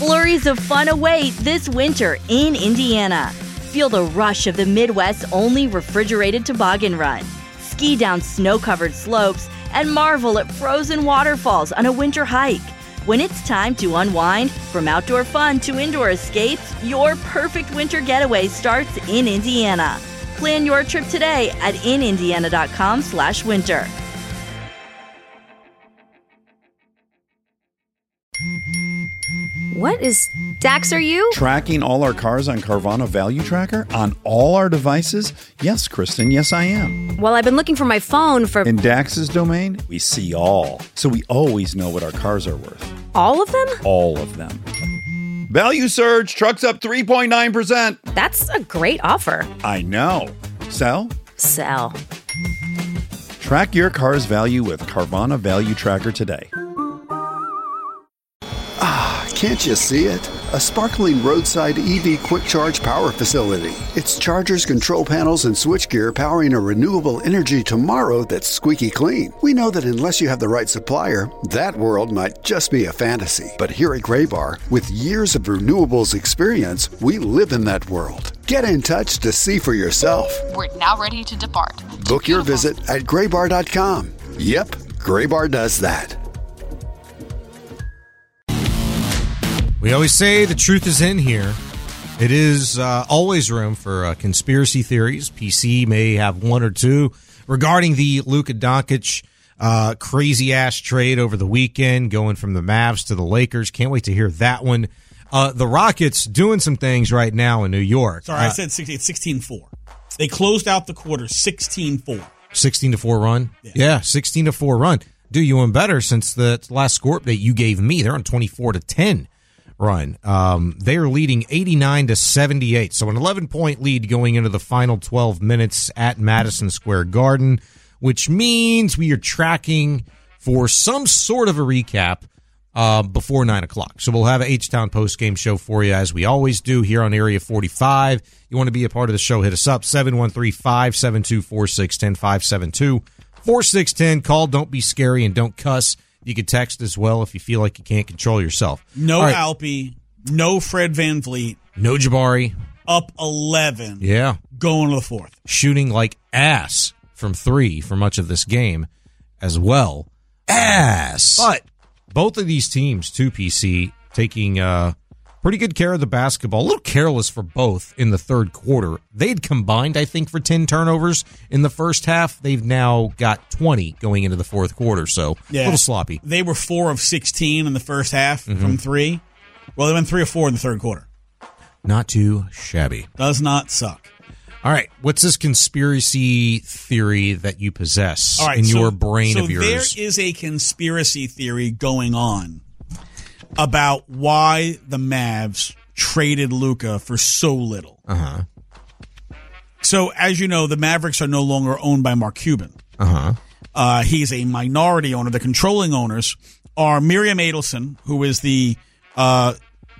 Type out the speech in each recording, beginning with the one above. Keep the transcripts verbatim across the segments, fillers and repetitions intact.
Flurries of fun await this winter in Indiana. Feel the rush of the Midwest's only refrigerated toboggan run. Ski down snow-covered slopes and marvel at frozen waterfalls on a winter hike. When it's time to unwind, from outdoor fun to indoor escapes, your perfect winter getaway starts in Indiana. Plan your trip today at in indiana dot com slash winter. What is Dax, are you? Tracking all our cars on Carvana Value Tracker on all our devices? Yes, Kristen, yes I am. Well, I've been looking for my phone for... In Dax's domain, we see all. So we always know what our cars are worth. All of them? All of them. Value surge, trucks up three point nine percent. That's a great offer. I know. Sell? Sell. Track your car's value with Carvana Value Tracker today. Can't you see it? A sparkling roadside E V quick charge power facility. It's chargers, control panels, and switchgear powering a renewable energy tomorrow that's squeaky clean. We know that unless you have the right supplier, that world might just be a fantasy. But here at Graybar, with years of renewables experience, we live in that world. Get in touch to see for yourself. We're now ready to depart. Book your visit at graybar dot com. Yep, Graybar does that. We always say the truth is in here. It is uh, always room for uh, conspiracy theories. P C may have one or two regarding the Luka Doncic uh, crazy-ass trade over the weekend, going from the Mavs to the Lakers. Can't wait to hear that one. Uh, the Rockets doing some things right now in New York. Sorry, uh, I said sixteen, it's sixteen four. They closed out the quarter sixteen four. sixteen to four run? Yeah. yeah, sixteen to four run. Dude, you went better since the last score update you gave me. They're on twenty-four to ten. Run. Um, they are leading eighty-nine to seventy-eight. So an eleven-point lead going into the final twelve minutes at Madison Square Garden, which means we are tracking for some sort of a recap uh, before nine o'clock. So we'll have an H-Town postgame show for you, as we always do here on Area forty-five. You want to be a part of the show, hit us up, seven one three, five seven two, four six one zero, five seven two, four six one zero. Call, don't be scary, and don't cuss. You can text as well if you feel like you can't control yourself. No right. Alpe, no Fred VanVleet. No Jabari. Up eleven. Yeah. Going to the fourth. Shooting like ass from three for much of this game as well. Ass. But both of these teams, too, P C, taking uh, pretty good care of the basketball. A little careless for both in the third quarter. They'd combined, I think, for ten turnovers in the first half. They've now got twenty going into the fourth quarter, so yeah. a little sloppy. They were four of sixteen in the first half mm-hmm. from three. Well, they went three or four in the third quarter. Not too shabby. Does not suck. All right, what's this conspiracy theory that you possess All right, in so, your brain so of yours? There is a conspiracy theory going on about why the Mavs traded Luka for so little. Uh-huh. So, as you know, the Mavericks are no longer owned by Mark Cuban. Uh-huh. Uh, he's a minority owner. The controlling owners are Miriam Adelson, who is the uh,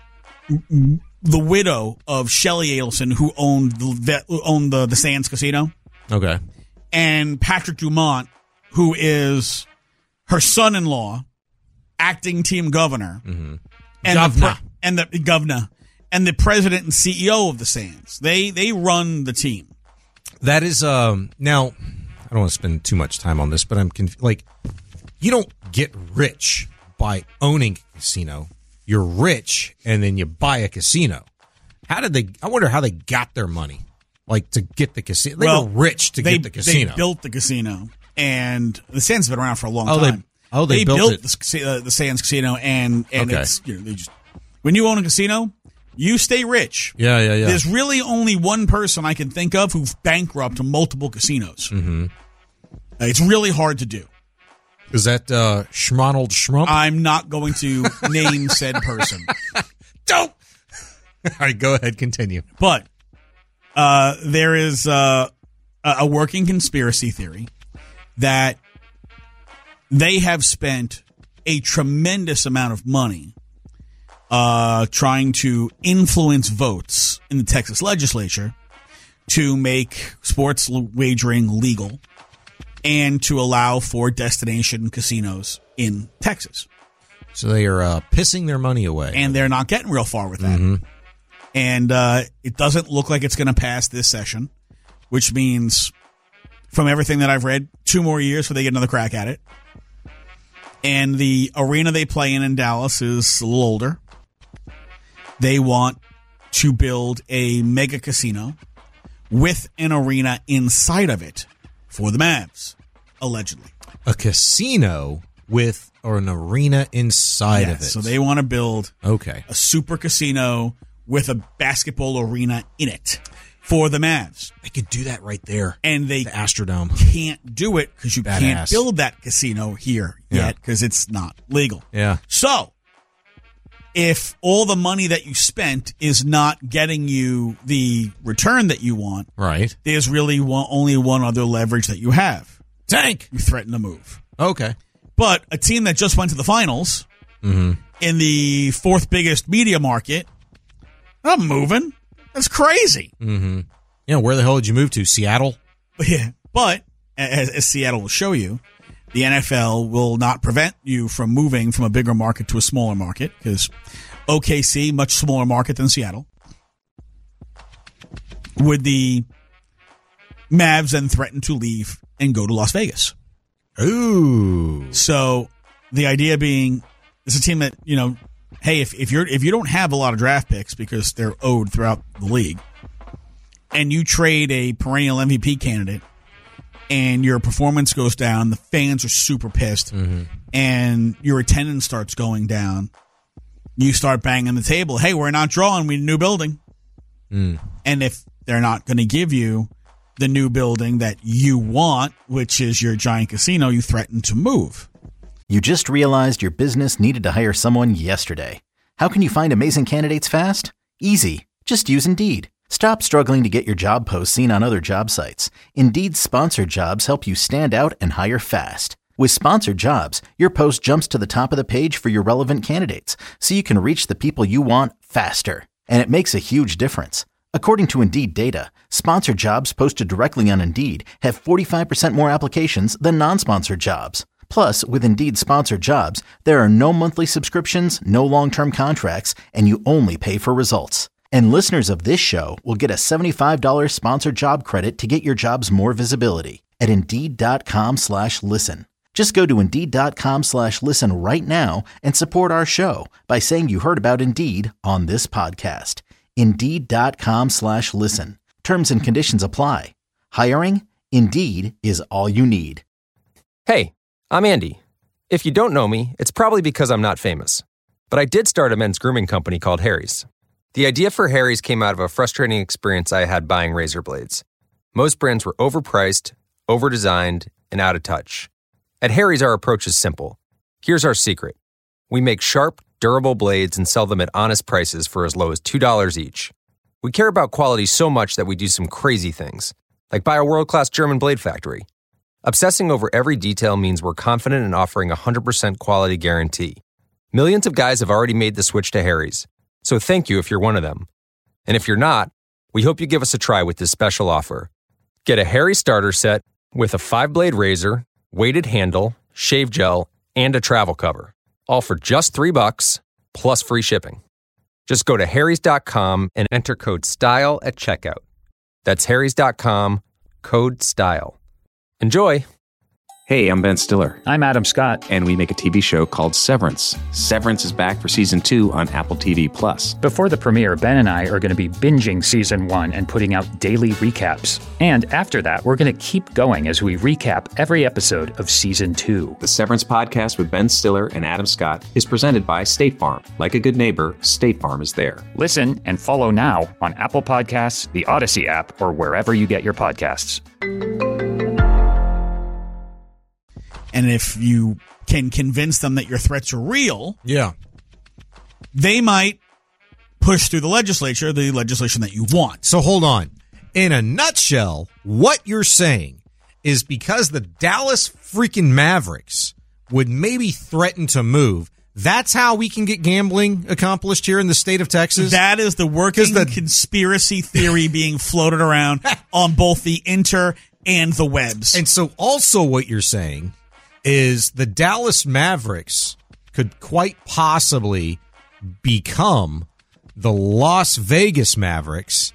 the widow of Shelley Adelson, who owned the who owned the, the Sands Casino. Okay. And Patrick Dumont, who is her son-in-law, acting team governor, mm-hmm. and governor. the pre- and the governor and the president and C E O of the Sands. They they run the team. That is um now I don't want to spend too much time on this, but I'm conf- like you don't get rich by owning a casino. You're rich and then you buy a casino. How did they I wonder how they got their money. Like to get the casino. They well, were rich to they, get the casino. They built the casino, and the Sands have been around for a long oh, time. They, oh, they, they built, built it. The, uh, the Sands Casino, and and okay. it's you know they just when you own a casino, you stay rich. Yeah, yeah, yeah. There's really only one person I can think of who's bankrupt multiple casinos. Mm-hmm. Uh, it's really hard to do. Is that uh, Schmonald Schrump? I'm not going to name said person. Don't. All right, go ahead, continue. But uh, there is uh, a working conspiracy theory that they have spent a tremendous amount of money uh, trying to influence votes in the Texas legislature to make sports wagering legal and to allow for destination casinos in Texas. So they are uh, pissing their money away. And they're not getting real far with that. Mm-hmm. And uh, it doesn't look like it's going to pass this session, which means, from everything that I've read, two more years before they get another crack at it. And the arena they play in in Dallas is a little older. They want to build a mega casino with an arena inside of it for the Mavs, allegedly. A casino with or an arena inside Yeah, of it. so they want to build okay. a super casino with a basketball arena in it for the Mavs. They could do that right there. And they the Astrodome. can't do it because you Badass. can't build that casino here Yeah. yet because it's not legal. Yeah. So, if all the money that you spent is not getting you the return that you want, Right. there's really one, only one other leverage that you have. Tank. You threaten to move. Okay. But a team that just went to the finals Mm-hmm. in the fourth biggest media market, I'm moving. That's crazy. Mm-hmm. Yeah, where the hell did you move to? Seattle? But, yeah, but as, as Seattle will show you, the N F L will not prevent you from moving from a bigger market to a smaller market because O K C, much smaller market than Seattle. Would the Mavs then threaten to leave and go to Las Vegas? Ooh. So the idea being, it's a team that, you know, hey, if, if you're if you don't have a lot of draft picks because they're owed throughout the league, and you trade a perennial M V P candidate, and your performance goes down, the fans are super pissed, mm-hmm. and your attendance starts going down, you start banging the table. Hey, we're not drawing. We need a new building. Mm. And if they're not going to give you the new building that you want, which is your giant casino, you threaten to move. You just realized your business needed to hire someone yesterday. How can you find amazing candidates fast? Easy. Just use Indeed. Stop struggling to get your job posts seen on other job sites. Indeed's sponsored jobs help you stand out and hire fast. With sponsored jobs, your post jumps to the top of the page for your relevant candidates, so you can reach the people you want faster. And it makes a huge difference. According to Indeed data, sponsored jobs posted directly on Indeed have forty-five percent more applications than non-sponsored jobs. Plus, with Indeed sponsored jobs, there are no monthly subscriptions, no long-term contracts, and you only pay for results. And listeners of this show will get a seventy-five dollars sponsored job credit to get your jobs more visibility at Indeed.com slash listen. Just go to Indeed.com slash listen right now and support our show by saying you heard about Indeed on this podcast. Indeed.com slash listen. Terms and conditions apply. Hiring? Indeed is all you need. Hey, I'm Andy. If you don't know me, it's probably because I'm not famous. But I did start a men's grooming company called Harry's. The idea for Harry's came out of a frustrating experience I had buying razor blades. Most brands were overpriced, overdesigned, and out of touch. At Harry's, our approach is simple. Here's our secret. We make sharp, durable blades and sell them at honest prices for as low as two dollars each. We care about quality so much that we do some crazy things, like buy a world-class German blade factory. Obsessing over every detail means we're confident in offering a one hundred percent quality guarantee. Millions of guys have already made the switch to Harry's, so thank you if you're one of them. And if you're not, we hope you give us a try with this special offer. Get a Harry's starter set with a five-blade razor, weighted handle, shave gel, and a travel cover. All for just three bucks, plus free shipping. Just go to harrys dot com and enter code STYLE at checkout. That's harrys dot com, code STYLE. Enjoy! Hey, I'm Ben Stiller. I'm Adam Scott. And we make a T V show called Severance. Severance is back for season two on Apple T V Plus. Before the premiere, Ben and I are going to be binging season one and putting out daily recaps. And after that, we're going to keep going as we recap every episode of season two. The Severance podcast with Ben Stiller and Adam Scott is presented by State Farm. Like a good neighbor, State Farm is there. Listen and follow now on Apple Podcasts, the Odyssey app, or wherever you get your podcasts. And if you can convince them that your threats are real, yeah, they might push through the legislature the legislation that you want. So hold on. In a nutshell, what you're saying is because the Dallas freaking Mavericks would maybe threaten to move, that's how we can get gambling accomplished here in the state of Texas? That is the working the conspiracy theory being floated around on both the inter and the webs. And so also what you're saying is the Dallas Mavericks could quite possibly become the Las Vegas Mavericks,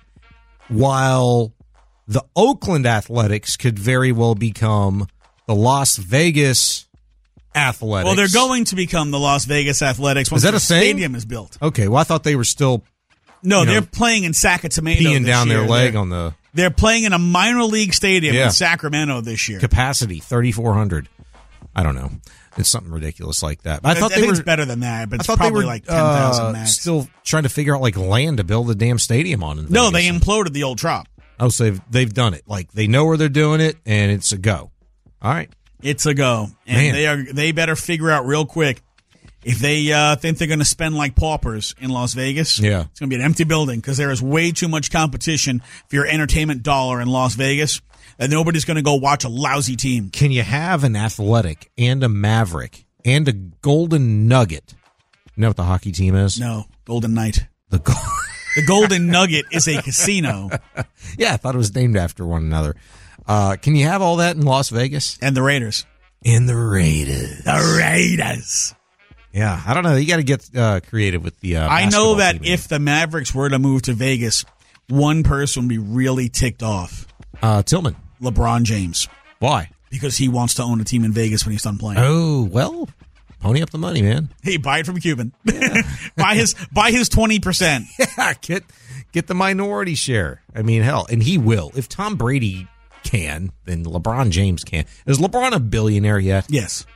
while the Oakland Athletics could very well become the Las Vegas Athletics. Well, they're going to become the Las Vegas Athletics once is that the a thing? stadium is built. Okay, well, I thought they were still No, you know, they're playing in Sacramento peeing this down year. their leg they're, on the They're playing in a minor league stadium Yeah. in Sacramento this year. capacity, thirty-four hundred. I don't know. It's something ridiculous like that. But I, I, thought I they think were it's better than that, but I it's thought probably they were like ten thousand uh, max. still trying to figure out like land to build a damn stadium on. In no, Vegas. they imploded the old Trop. Oh, so they've, they've done it. Like they know where they're doing it, and it's a go. All right, It's a go, and Man. they are. They better figure out real quick if they uh, think they're going to spend like paupers in Las Vegas. Yeah. It's going to be an empty building because there is way too much competition for your entertainment dollar in Las Vegas, and nobody's going to go watch a lousy team. can you have an Athletic and a Maverick and a Golden Nugget? You know what the hockey team is? No, Golden Knight. The Go- The Golden Nugget is a casino, yeah, I thought it was named after one another. Uh, can you have all that in Las Vegas? and the Raiders. And the Raiders. The Raiders. Yeah, I don't know. You got to get uh, creative with the. Uh, I know basketball that team. if the Mavericks were to move to Vegas, one person would be really ticked off. uh, Tillman. LeBron James. Why? Because he wants to own a team in Vegas when he's done playing. Oh well, pony up the money, man. Hey, buy it from Cuban. buy his buy his twenty percent. Yeah, get get the minority share. I mean, hell, and he will. If Tom Brady can, then LeBron James can. Is LeBron a billionaire yet? Yes.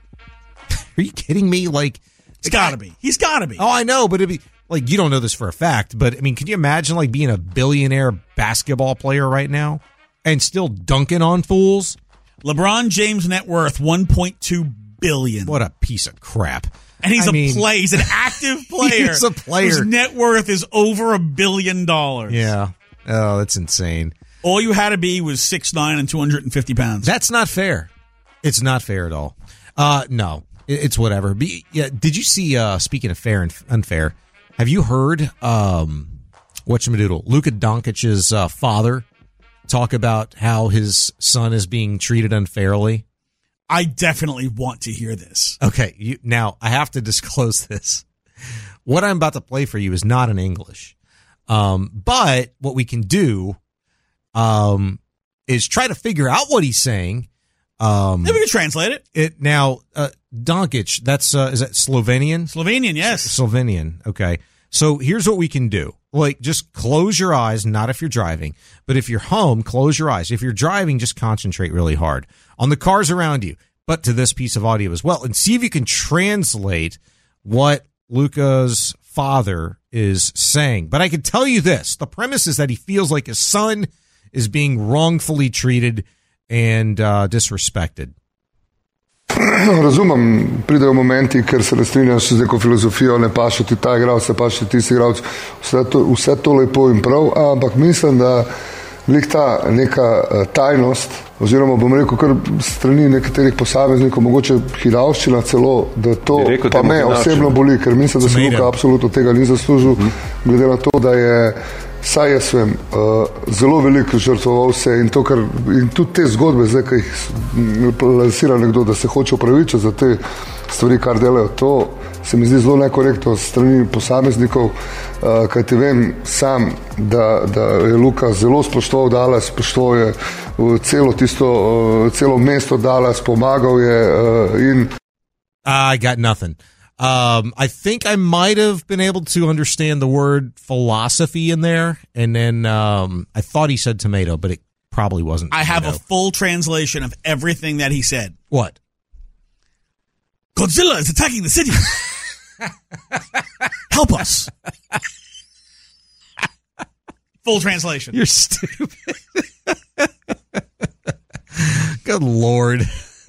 Are you kidding me? Like, It's got to be. He's got to be. oh, I know, but it'd be like you don't know this for a fact, but I mean, can you imagine like being a billionaire basketball player right now and still dunking on fools? LeBron James' net worth one point two billion dollars. What a piece of crap! And he's I a mean- play. He's an active player. He's a player. Whose net worth is over a billion dollars. Yeah. Oh, that's insane. All you had to be was six nine and two hundred fifty pounds. That's not fair. It's not fair at all. Uh, no, it, it's whatever. Be, yeah. Did you see? Uh, speaking of fair and unfair, have you heard um, whatchamadoodle Luka Doncic's uh, father talk about how his son is being treated unfairly? I definitely want to hear this. Okay, you, now I have to disclose this. What I'm about to play for you is not in English, um, but what we can do um, is try to figure out what he's saying. Um, Maybe we can translate it. It now, uh, Doncic. That's uh, is that Slovenian? Slovenian, yes. Slovenian. Okay. So here's what we can do. Like, just close your eyes. Not if you're driving, but if you're home, close your eyes. If you're driving, just concentrate really hard on the cars around you, but to this piece of audio as well, and see if you can translate what Luka's father is saying. But I can tell you this: the premise is that he feels like his son is being wrongfully treated and uh, disrespected. Razumem, pridejo momenti, ker se ne strinjaš z neko filozofijo, ne paše ti ta igralec, ne paše ti tisti igralec, vse to, vse to lepo in prav, ampak mislim, da glih ta neka uh, tajnost, oziroma bom rekel kar strani nekaterih posameznikov, mogoče hidavščina celo, da to pa me osebno boli, ker mislim, da se Luka absolutno tega ni zaslužil, glede na to, da je saj jaz vem, uh, zelo veliko žrtvoval se in, to, kar, in tudi te zgodbe, zdaj, ki jih lansira nekdo, da se hoče upravičiti za te stvari, kar delajo, to se mi zdi zelo nekorektno strani posameznikov, uh, kajti vem sam, da, da je Luka zelo spoštoval Dallas, spoštoval je uh, celo tisto, uh, celo mesto Dallas, pomagal je uh, in... I got nothing. Um, I think I might have been able to understand the word philosophy in there, and then um, I thought he said tomato, but it probably wasn't I tomato. have a full translation of everything that he said. What? Godzilla is attacking the city. Help us. Full translation. You're stupid. Good Lord.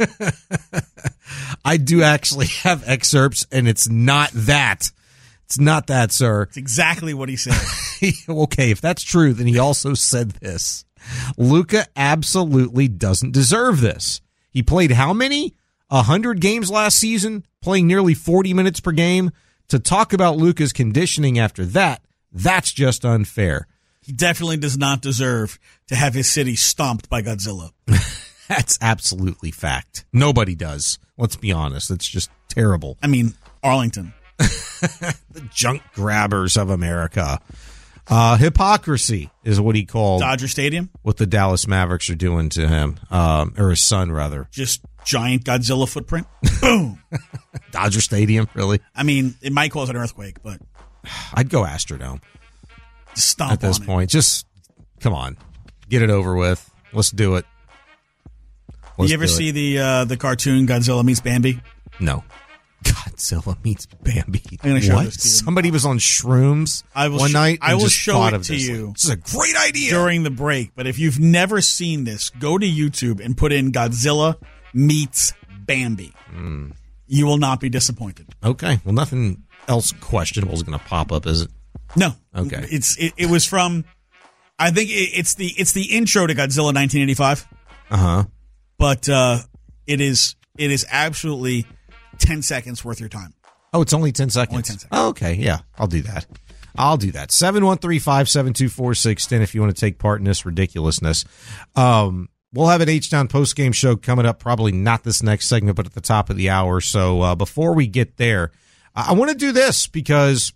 I do actually have excerpts, and it's not that. It's not that, sir. It's exactly what he said. Okay, if that's true, then he also said this. Luka absolutely doesn't deserve this. He played how many? A hundred games last season, playing nearly forty minutes per game. To talk about Luka's conditioning after that, that's just unfair. He definitely does not deserve to have his city stomped by Godzilla. That's absolutely fact. Nobody does. Let's be honest. It's just terrible. I mean, Arlington. The junk grabbers of America. Uh, hypocrisy is what he called Dodger Stadium. What the Dallas Mavericks are doing to him, um, or his son, rather. Just giant Godzilla footprint. Boom. Dodger Stadium, really? I mean, it might cause an earthquake, but I'd go Astrodome. Stomp at this on point. It. Just come on, get it over with. Let's do it. Let's you ever do see it. the uh, the cartoon Godzilla meets Bambi? No. Godzilla meets Bambi. I'm going to show what? this to you. Somebody was on shrooms I will one sh- night. I and will just show thought it of to this. you. This is a great idea during the break. But if you've never seen this, go to YouTube and put in Godzilla meets Bambi. Mm. You will not be disappointed. Okay. Well, nothing else questionable is going to pop up, is it? No. Okay. It's it, it was from. I think it, it's the it's the intro to Godzilla nineteen eighty-five. Uh huh. But uh, it is it is absolutely ten seconds worth your time. Oh, it's only ten seconds. Only ten seconds. Oh, okay. Yeah, I'll do that. I'll do that. seven one three, five seven two, four six one zero if you want to take part in this ridiculousness. Um, we'll have an H-Town post-game show coming up, probably not this next segment, but at the top of the hour. So uh, before we get there, I, I want to do this because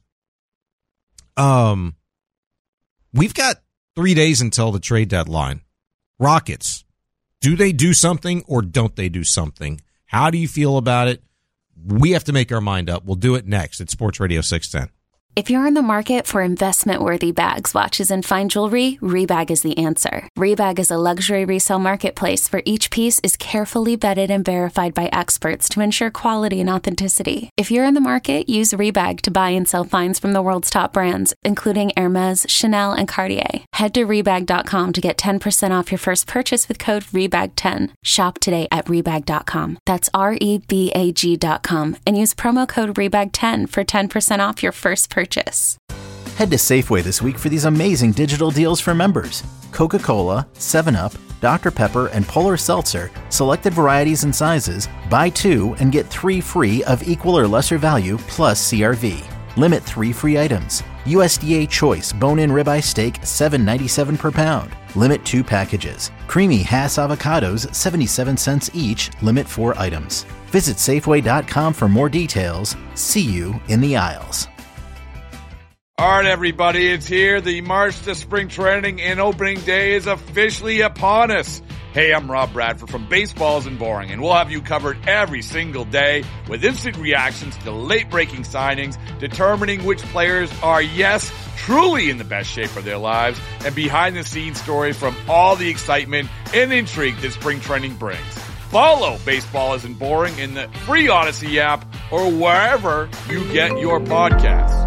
um, we've got three days until the trade deadline. Rockets, do they do something or don't they do something? How do you feel about it? We have to make our mind up. We'll do it next at Sports Radio six ten. If you're in the market for investment-worthy bags, watches, and fine jewelry, Rebag is the answer. Rebag is a luxury resale marketplace where each piece is carefully vetted and verified by experts to ensure quality and authenticity. If you're in the market, use Rebag to buy and sell finds from the world's top brands, including Hermes, Chanel, and Cartier. Head to Rebag dot com to get ten percent off your first purchase with code Rebag ten. Shop today at Rebag dot com. That's R E B A G dot com and use promo code Rebag ten for ten percent off your first purchase. Head to Safeway this week for these amazing digital deals for members. Coca-Cola, seven up, Doctor Pepper, and Polar Seltzer, selected varieties and sizes, buy two and get three free of equal or lesser value plus C R V. Limit three free items. U S D A Choice bone-in ribeye steak, seven ninety-seven per pound. Limit two packages. Creamy Hass avocados, seventy-seven cents each. Limit four items. Visit Safeway dot com for more details. See you in the aisles. All right, everybody, it's here. The March to Spring Training and Opening Day is officially upon us. Hey, I'm Rob Bradford from Baseball Isn't Boring, and we'll have you covered every single day with instant reactions to late-breaking signings, determining which players are, yes, truly in the best shape of their lives, and behind-the-scenes stories from all the excitement and intrigue that spring training brings. Follow Baseball Isn't Boring in the free Odyssey app or wherever you get your podcasts.